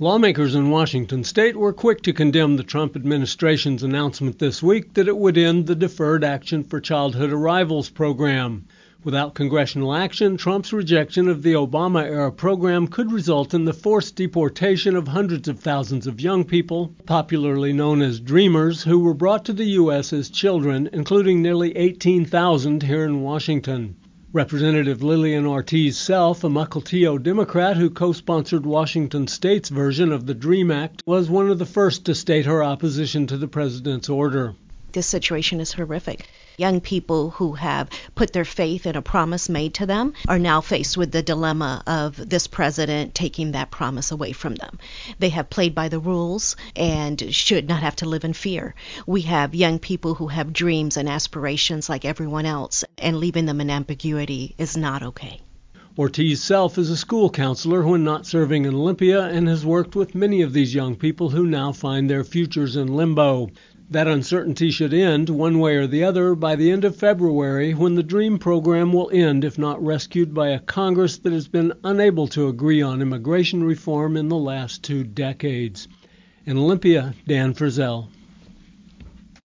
Lawmakers in Washington state were quick to condemn the Trump administration's announcement this week that it would end the Deferred Action for Childhood Arrivals program. Without congressional action, Trump's rejection of the Obama-era program could result in the forced deportation of hundreds of thousands of young people, popularly known as Dreamers, who were brought to the U.S. as children, including nearly 18,000 here in Washington. Representative Lillian Ortiz Self, a Mukilteo Democrat who co-sponsored Washington State's version of the DREAM Act, was one of the first to state her opposition to the president's order. This situation is horrific. Young people who have put their faith in a promise made to them are now faced with the dilemma of this president taking that promise away from them. They have played by the rules and should not have to live in fear. We have young people who have dreams and aspirations like everyone else, and leaving them in ambiguity is not okay. Ortiz Self is a school counselor when not serving in Olympia and has worked with many of these young people who now find their futures in limbo. That uncertainty should end, one way or the other, by the end of February, when the DREAM program will end if not rescued by a Congress that has been unable to agree on immigration reform in the last 2 decades. In Olympia, Dan Frizzell.